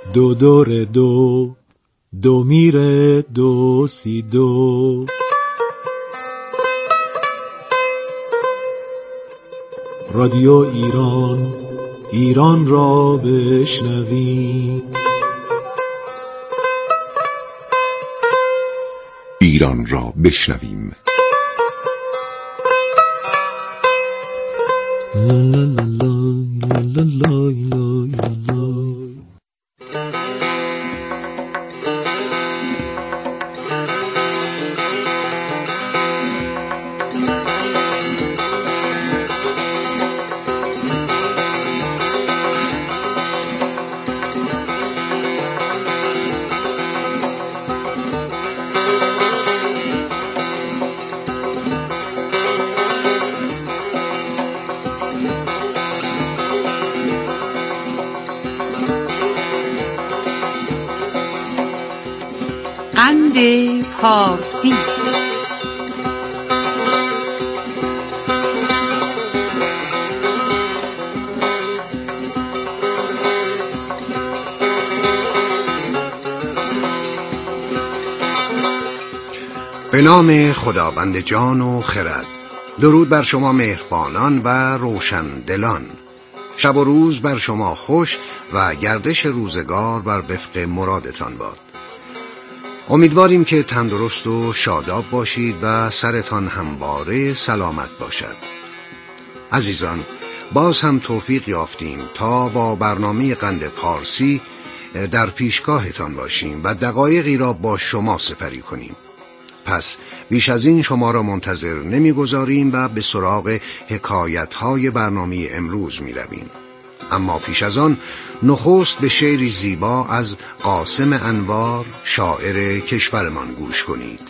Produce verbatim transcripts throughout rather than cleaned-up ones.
دو دور دو، دو میره دو سی دو. رادیو ایران، ایران را بشنویم. ایران را بشنویم. قند پارسی. به نام خداوند جان و خرد. درود بر شما مهربانان و روشن دلان. شب و روز بر شما خوش و گردش روزگار بر وفق مرادتان باد. امیدواریم که تندرست و شاداب باشید و سرتان همواره سلامت باشد. عزیزان، باز هم توفیق یافتیم تا با برنامه قند پارسی در پیشگاهتان باشیم و دقایقی را با شما سپری کنیم. پس بیش از این شما را منتظر نمیگذاریم و به سراغ حکایت‌های برنامه امروز می‌رویم. اما پیش از آن نخست به شعری زیبا از قاسم انوار، شاعر کشورمان گوش کنید.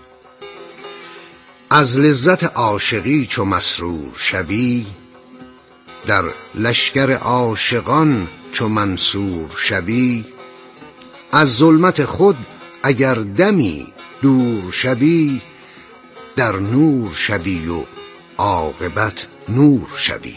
از لذت عاشقی چو مسرور شوی، در لشکر عاشقان چو منصور شوی، از ظلمت خود اگر دمی دور شوی، در نور شوی و عاقبت نور شوی.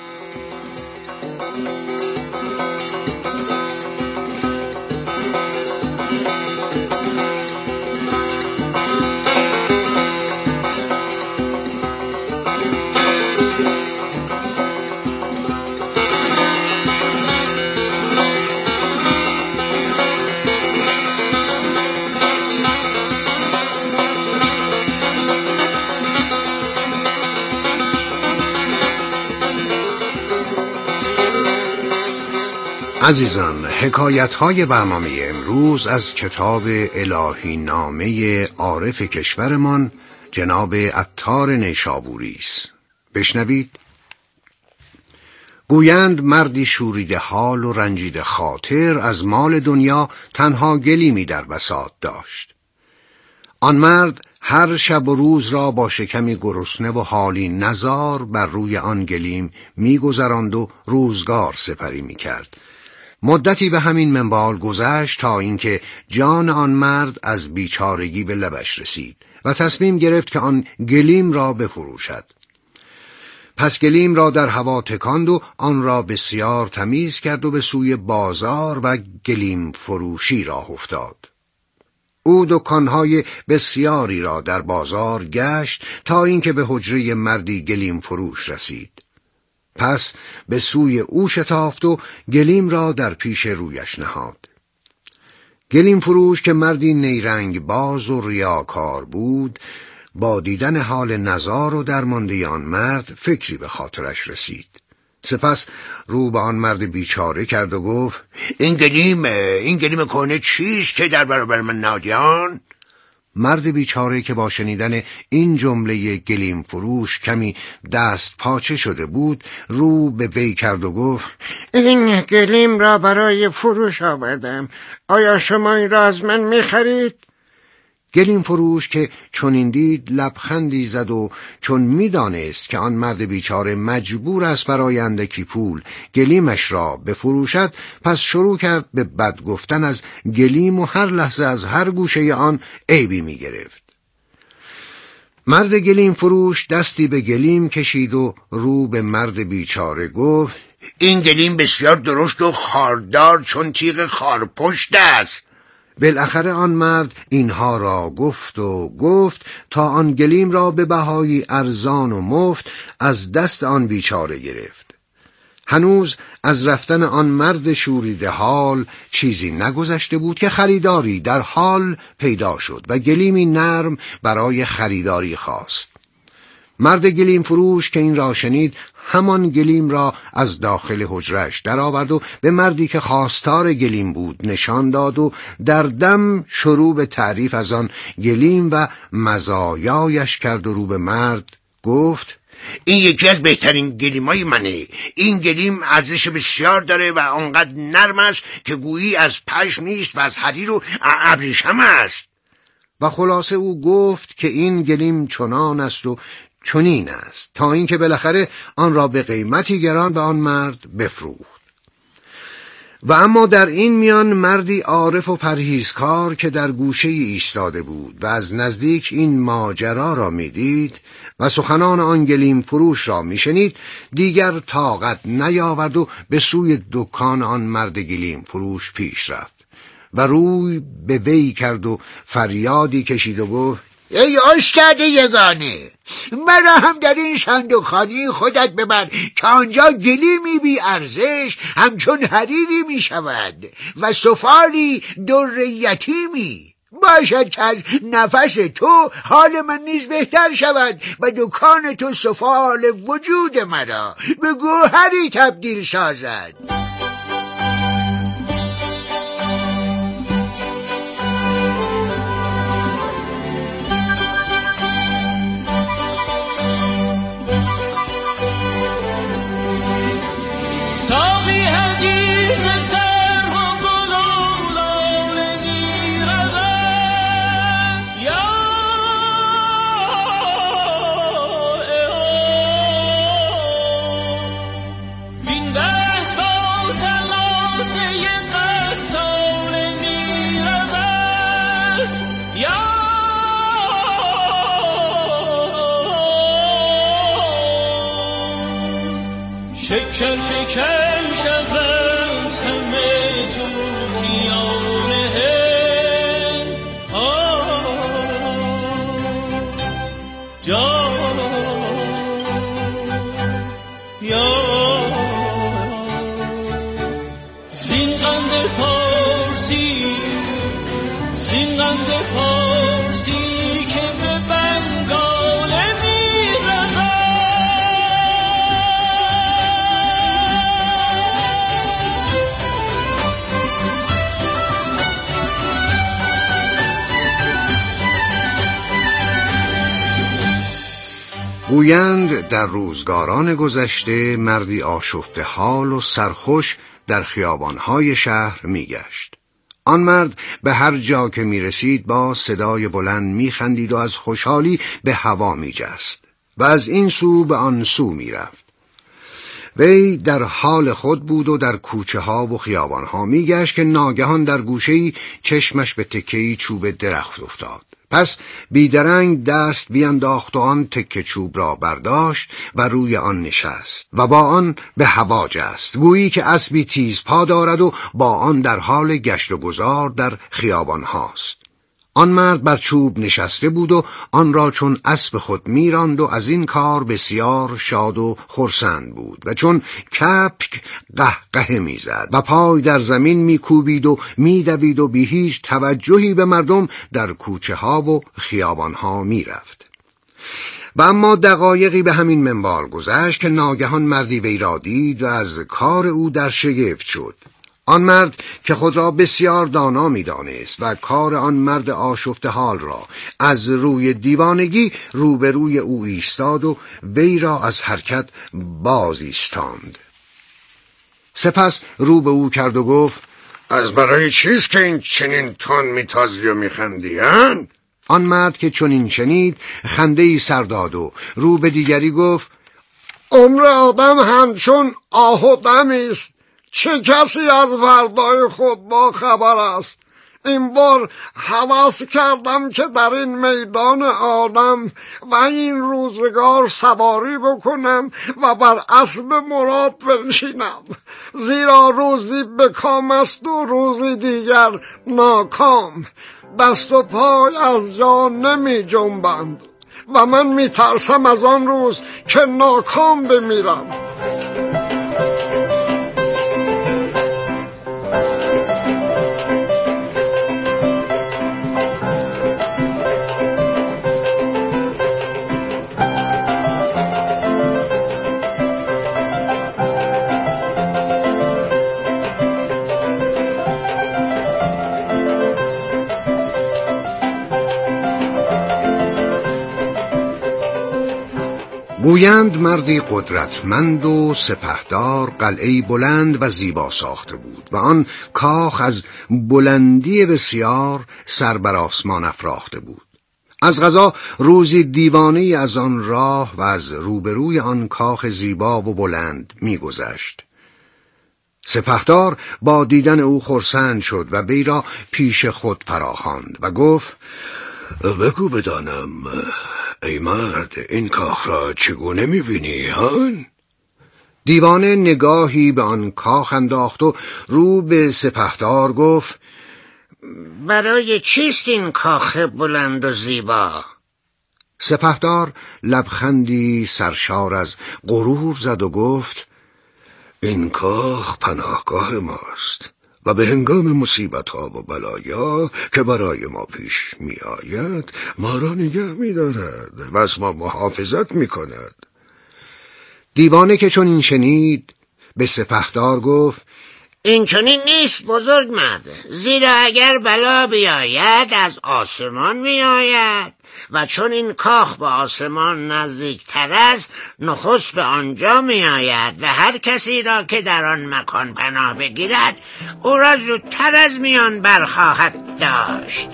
عزیزان، حکایت‌های برنامه امروز از کتاب الهی نامه عارف کشورمان جناب عطار نیشابوری است. بشنوید. گویند مردی شوریده حال و رنجیده خاطر از مال دنیا تنها گلیمی در بساط داشت. آن مرد هر شب و روز را با شکمی گرسنه و حالی نزار بر روی آن گلیم می‌گذراند و روزگار سپری می‌کرد. مدتی به همین منوال گذشت تا اینکه جان آن مرد از بیچارگی به لبش رسید و تصمیم گرفت که آن گلیم را بفروشد. پس گلیم را در هوا تکاند و آن را بسیار تمیز کرد و به سوی بازار و گلیم فروشی راه افتاد. او دکانهای بسیاری را در بازار گشت تا اینکه به حجره مردی گلیم فروش رسید. پس به سوی او شتافت و گلیم را در پیش رویش نهاد. گلیم فروش که مردی نیرنگ باز و ریاکار بود، با دیدن حال نزار و درمانده آن مرد فکری به خاطرش رسید. سپس رو به آن مرد بیچاره کرد و گفت: این گلیم این گلیم کهنه چیست که در برابر من نادیان؟ مرد بیچاره که با شنیدن این جمله گلیم فروش کمی دست پاچه شده بود، رو به وی کرد و گفت: این گلیم را برای فروش آوردم، آیا شما این را از من می‌خرید؟ گلیم فروش که چنین دید لبخندی زد و چون می‌دانست که آن مرد بیچاره مجبور است برای اندکی پول گلیمش را بفروشد، پس شروع کرد به بد گفتن از گلیم و هر لحظه از هر گوشه آن عیبی می‌گرفت. مرد گلیم فروش دستی به گلیم کشید و رو به مرد بیچاره گفت: این گلیم بسیار درشت و خاردار چون تیغ خارپشت است. بالاخره آن مرد اینها را گفت و گفت تا آن گلیم را به بهایی ارزان و مفت از دست آن بیچاره گرفت. هنوز از رفتن آن مرد شوریده حال چیزی نگذشته بود که خریداری در حال پیدا شد و گلیمی نرم برای خریداری خواست. مرد گلیم فروش که این را شنید همان گلیم را از داخل حجرش درآورد و به مردی که خواستار گلیم بود نشان داد و در دم شروع به تعریف از آن گلیم و مزایایش کرد و رو به مرد گفت این یکی از بهترین گلیمای منه. این گلیم ارزش بسیار داره و آنقدر نرم است که گویی از پشم نیست و از حریر و ابریشم است. و خلاصه او گفت که این گلیم چنان است و چنین است تا اینکه بالاخره آن را به قیمتی گران به آن مرد بفروخت. و اما در این میان مردی عارف و پرهیزکار که در گوشه ایستاده بود و از نزدیک این ماجرا را میدید و سخنان آن گلیم فروش را میشنید دیگر طاقت نیاورد و به سوی دکان آن مرد گلیم فروش پیش رفت و روی به وی کرد و فریادی کشید و گفت ای استاد یگانه، مرا هم در این صندوقخانه خودت ببر که آنجا گلیمی بی ارزش همچون حریری می شود و سفالی در یتیمی. باشد که از نفس تو حال من نیز بهتر شود و دکان تو سفال وجود مرا به گوهری تبدیل سازد. ساقی حدیث سر و گلولان میرود یا وین دست با سلاسه قصال میرود یا شکر شکر شود همه تو دیانه جا یا زین قند پارسی زین قند پارسی که به بنگاله میرود گویند در روزگاران گذشته مردی آشفته حال و سرخوش در خیابانهای شهر میگشت. آن مرد به هر جا که میرسید با صدای بلند میخندید و از خوشحالی به هوا میجست و از این سو به آن سو میرفت. وی در حال خود بود و در کوچه ها و خیابان ها میگشت که ناگهان در گوشه‌ای چشمش به تکه‌ای چوب درخت افتاد. پس بیدرنگ دست بینداخت و آن تکه چوب را برداشت و روی آن نشست و با آن به هوا جست، گویی که اسبی تیز پا دارد و با آن در حال گشت و گذار در خیابان هاست. آن مرد بر چوب نشسته بود و آن را چون اسب خود میراند و از این کار بسیار شاد و خرسند بود و چون کپک قهقه میزد و پای در زمین میکوبید و میدوید و بی هیچ توجهی به مردم در کوچه ها و خیابان ها میرفت. و اما دقایقی به همین منوال گذشت که ناگهان مردی وی را دید و از کار او در شگفت شد. آن مرد که خود را بسیار دانا می دانست و کار آن مرد آشفته حال را از روی دیوانگی روبروی او ایستاد و وی را از حرکت باز ایستاند. سپس رو به او کرد و گفت از برای چیز که این چنین تون میتازی و میخندی هن؟ آن مرد که چنین شنید خنده ای سر داد و رو به دیگری گفت عمر آدم همچون آه و دمی است، چه کسی از فردای خود با خبر است؟ این بار هوس کردم که در این میدان عالم و این روزگار سواری بکنم و بر اسب مراد بنشینم، زیرا روزی به کام است و روزی دیگر ناکام. دست و پای از جا نمی جنبند و من می ترسم از آن روز که ناکام بمیرم. گویند مردی قدرتمند و سپهدار قلعه‌ای بلند و زیبا ساخته بود و آن کاخ از بلندی بسیار سر بر آسمان افراخته بود. از قضا روزی دیوانه‌ای از آن راه و از روبروی آن کاخ زیبا و بلند می‌گذشت. سپهدار با دیدن او خرسند شد و وی را پیش خود فراخواند و گفت: بگو بدانم ای مرد، این کاخ را چگونه می‌بینی هان؟ دیوانه نگاهی به آن کاخ انداخت و رو به سپهدار گفت: برای چیست این کاخ بلند و زیبا؟ سپهدار لبخندی سرشار از غرور زد و گفت: این کاخ پناهگاه ماست و به هنگام مصیبت‌ها و بلایا که برای ما پیش می آید ما را نگه می دارد و از ما محافظت می کند. دیوانه که چون این شنید به سپهدار گفت: این چنین نیست بزرگ مرد، زیرا اگر بلا بیاید از آسمان می آید و چون این کاخ به آسمان نزدیکتر است نخست به آنجا می آید و هر کسی را که در آن مکان پناه بگیرد او را زودتر از میان برخواهد داشت.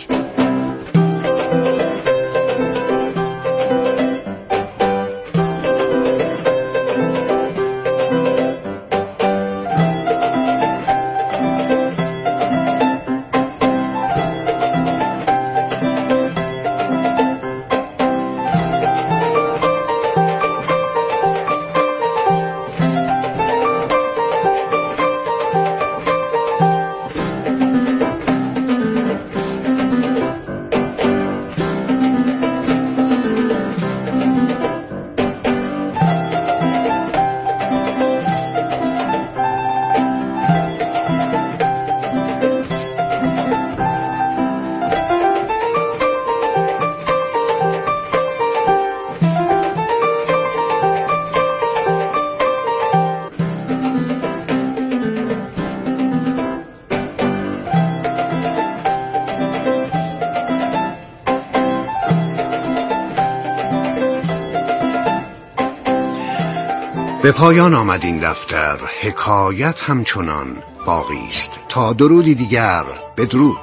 به پایان آمد این دفتر. حکایت همچنان باقی است. تا درودی دیگر، بدرود.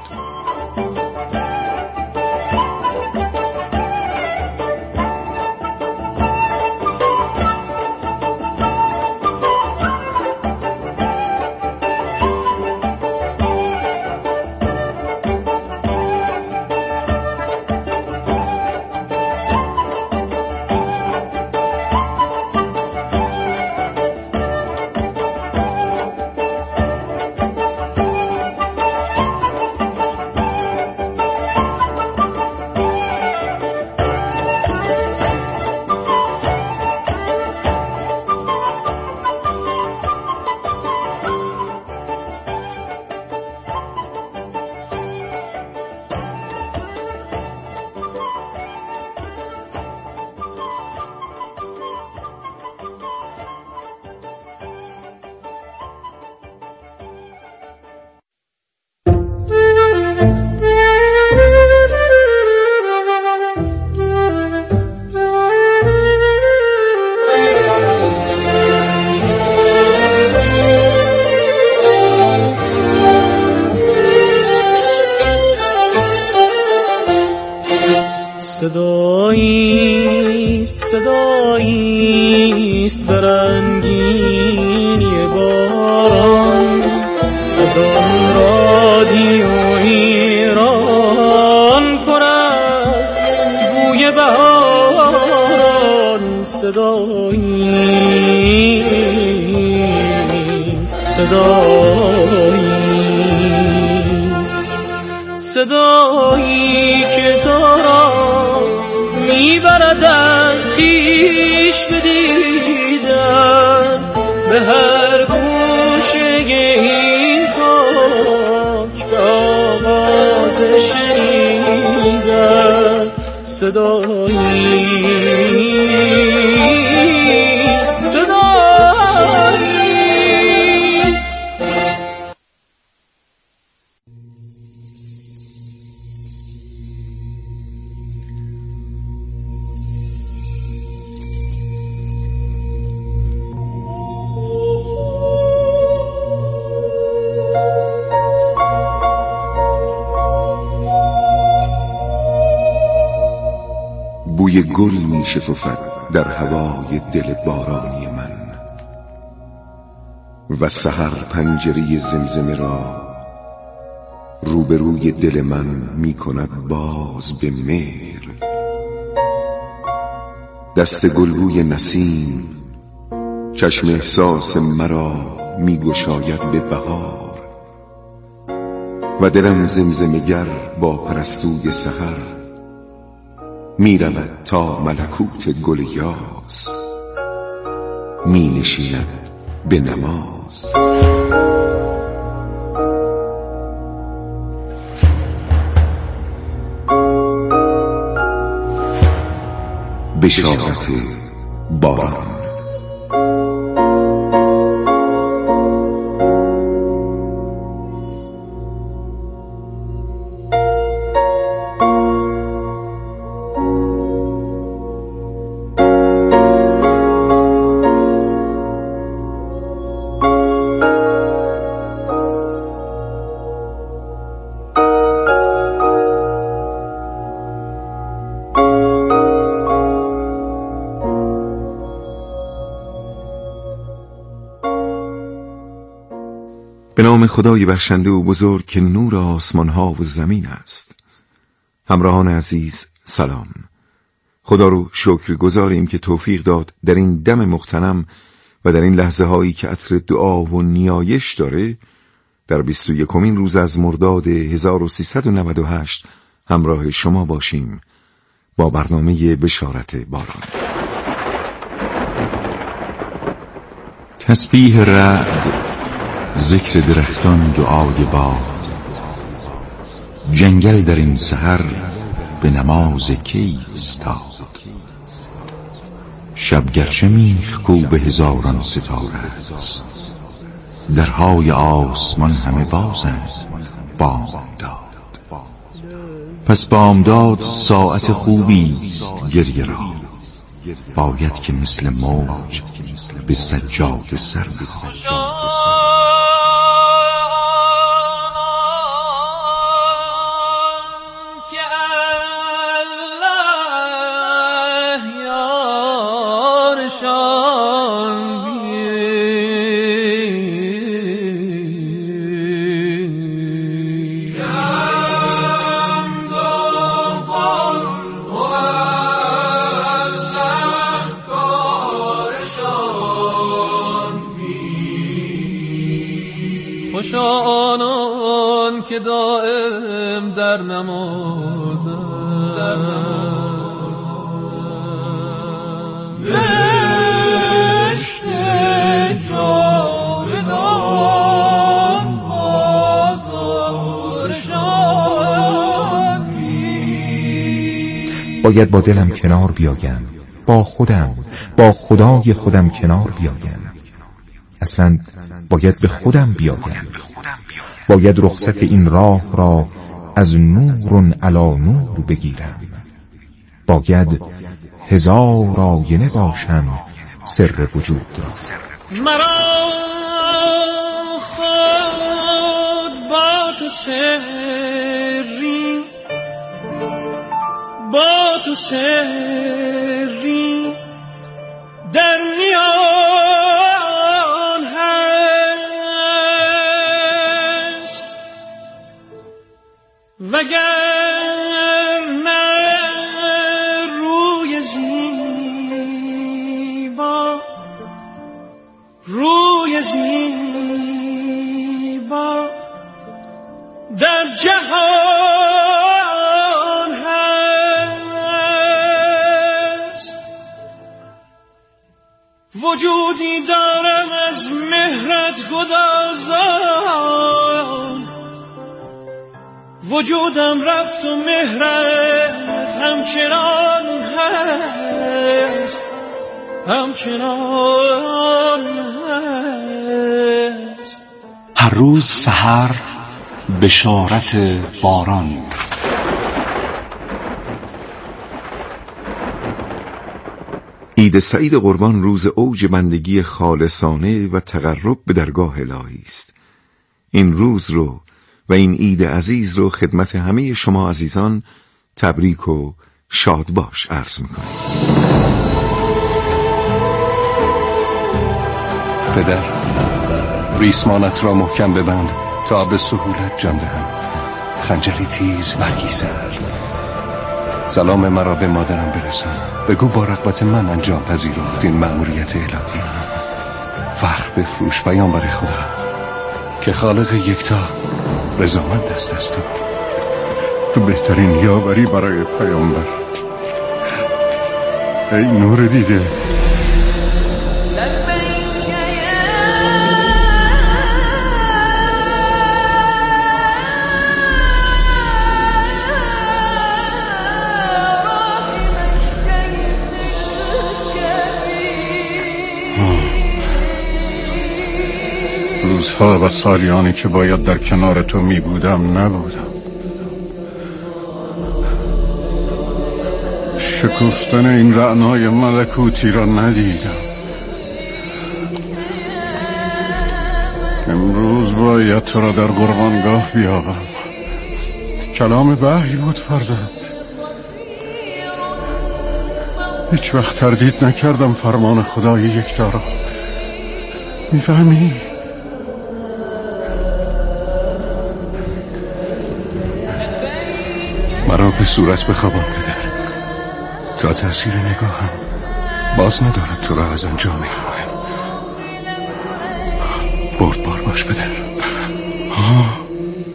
صداییست صداییست برنگینی باران از آن رادیویی صداییست، صدایی که تو را میبرد از خویش بدیدن به هر گوشه این خاک به آواز شنیدن. صداییست، صداییست. بوی گل می شکفد در هوای دل بارانی من و سحر پنجره زمزمه را روبروی دل من می کند باز به مهر. دست گلبوی نسیم چشم احساس مرا می گشاید به بهار و دلم زمزمه‌گر با پرستوی سحر می رود تا ملکوت گل یاس می نشیند به نماز. بشارت باران. به نام خدای بخشنده و بزرگ که نور آسمان ها و زمین است. همراهان عزیز سلام. خدا رو شکر گزاریم که توفیق داد در این دم مغتنم و در این لحظه هایی که عطر دعا و نیایش داره در بیست و یکمین روز از مرداد هزار و سیصد و نود و هشت همراه شما باشیم با برنامه بشارت باران. تسبیح رعد، ذکر درختان، دعای باد، جنگل در این سحر به نماز کی ایستاد. شب گرچه میخ کو به هزاران ستاره است، درهای آسمان همه بازند بامداد. پس بامداد ساعت خوبی است گریه را، باید که مثل موج به سجاده سر بخواد. خوشا آنان که دائم در نمازند، در نمازند بهشت جاودان بازارشان بین. باید با دلم کنار بیایم، با خودم، با خدای خودم کنار بیایم. اصلا باید به خودم بیایم، باید رخصت این راه را از نور علی نور بگیرم. باید هزار آینه باشم سر وجود را. مرا خود با تو سری، با تو سری در میان هست، وگر نه روی زیبا، روی زیبا در جهان هست. وجودی دارم از مهرت گدازان، وجودم رفت و مهرت همچنان هست، همچنان هست. هر روز سحر بشارت باران. عید سعید قربان روز اوج بندگی خالصانه و تقرب به درگاه الهی است. این روز رو و این عید عزیز رو خدمت همه شما عزیزان تبریک و شاد باش عرض میکنم. پدر، ریسمانت را محکم ببند تا به سهولت جان دهم. خنجری تیز برگی سر. سلام مرا به مادرم برسان. بگو با رغبت من انجام پذیرفت این مأموریت الهی. فخر بفروش پیامبر خدا که خالق یکتا رضامند است از تو. تو بهترین یاوری برای پیامبر. ای نور دیده. روزها و سالیانی که باید در کنار تو می بودم نبودم. شکفتن این رعنای ملکوتی را ندیدم. امروز باید تو را در قربانگاه بیابم. کلام وحی بود فرزند. هیچ وقت تردید نکردم فرمان خدای یکتا را. میفهمی؟ مرا به صورت بخوابان پدر تا تأثیر نگاهم باز ندارد تو را از انجام این مهم. بردبار باش پدر. آه.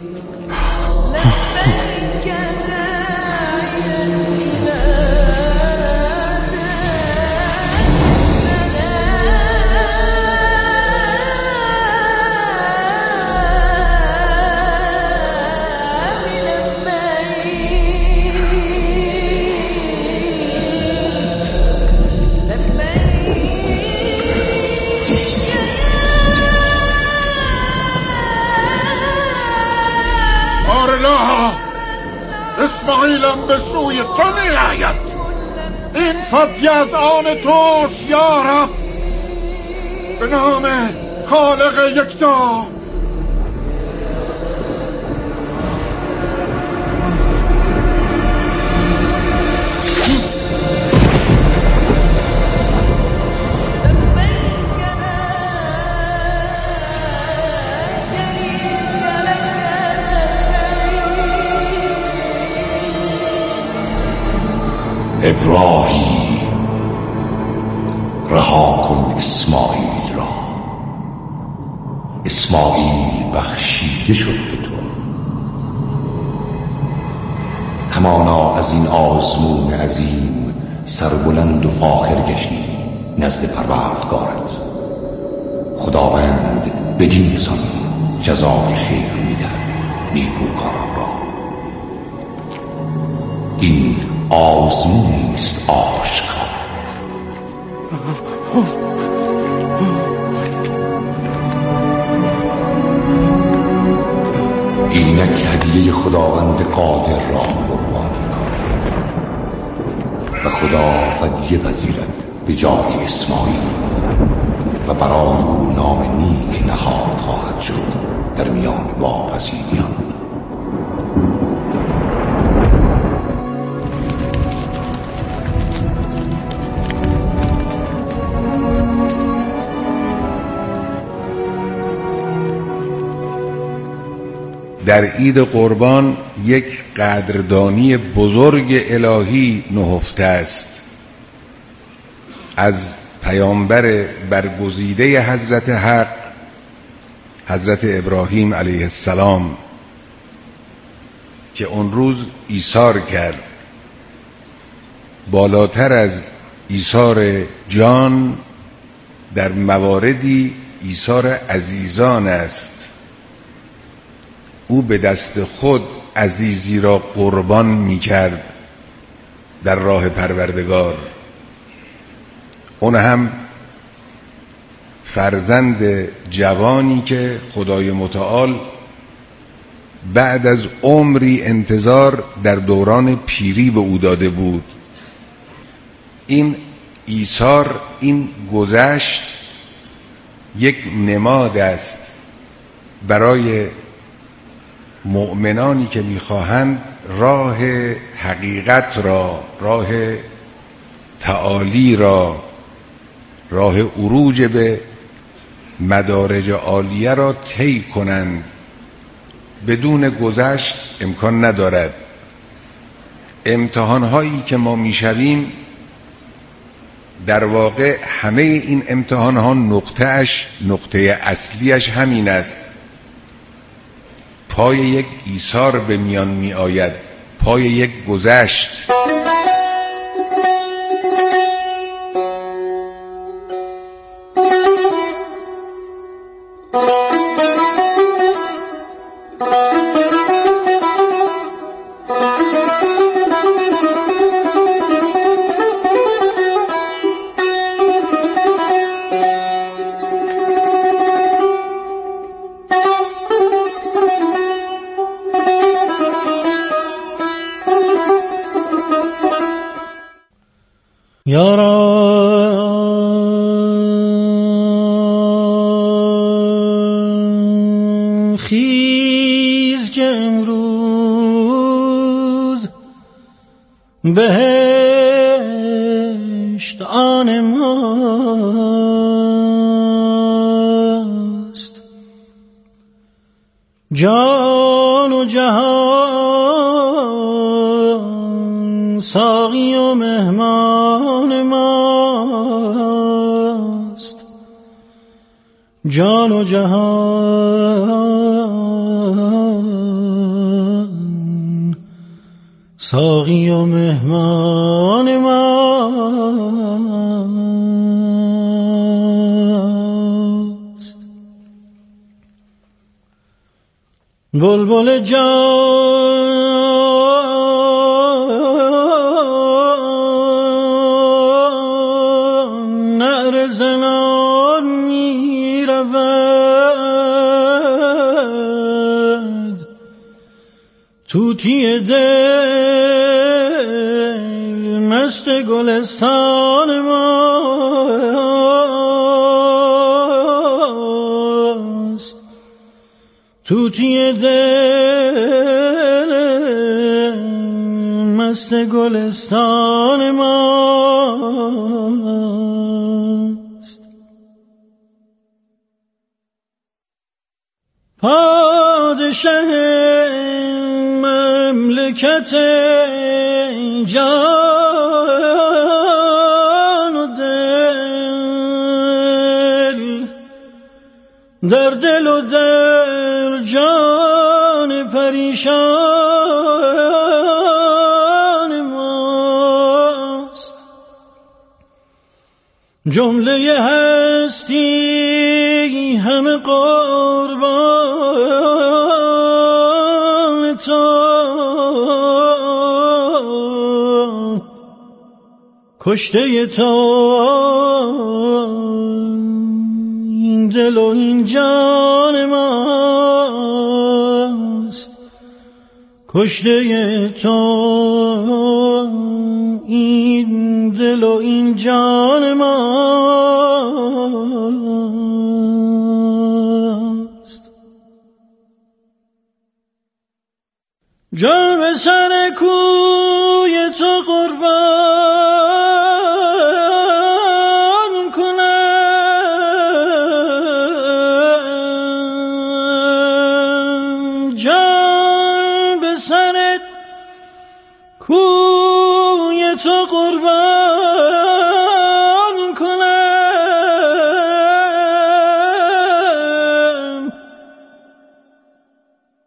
اسماعیلم به سوی تو می آید. این فضی از آن توست یا رب. به نام خالق یکتا. ابراهیم، رها کن اسماعیل را. اسماعیل بخشیده شد به تو. همانا از این آزمون عظیم سربلند و فاخر گشتی نزد پروردگارت. خداوند بدین سان جزای خیر می‌دهد نیکوکاران را. این آزمونی است آشکار. اینک هدیه خداوند قادر را قربانی و خدا فدیه پذیرد به جای اسماعیل و برای او نام نیک نهاد خواهد شد در میان واپسینیان. در عید قربان یک قدردانی بزرگ الهی نهفته است. از پیامبر برگزیده حضرت حق حضرت ابراهیم علیه السلام که اون روز ایثار کرد. بالاتر از ایثار جان در مواردی ایثار عزیزان است. او به دست خود عزیزی را قربان می کرد در راه پروردگار، اون هم فرزند جوانی که خدای متعال بعد از عمری انتظار در دوران پیری به او داده بود. این ایثار، این گذشت یک نماد است برای مؤمنانی که می‌خواهند راه حقیقت را، راه تعالی را، راه عروج به مدارج عالیه را طی کنند. بدون گذشت امکان ندارد. امتحان‌هایی که ما می‌شویم در واقع همه این امتحان‌ها نقطه‌اش، نقطه اصلیش همین است. پای یک ایثار به میان می آید، پای یک گذشت. یاران خیز که امروز بهشت آن ماست، جان و جهان ساقی و مهمان ماست، جان و جهان ساقی و مهمان ماست. بلبل جان نعره زنان می رود، طوطی دل مست گلستان ماست، طوطی دل مست گلستان ماست. پادشه مملکت جان و دل، در دل و در جان پریشان ماست، جمله هستی همه قربان تو، کشته تو این دل و این جان ماست، کشته تو این دل و این جان ماست. جان به سر کوی تو قربان کنم، جان به سر کوی تو قربان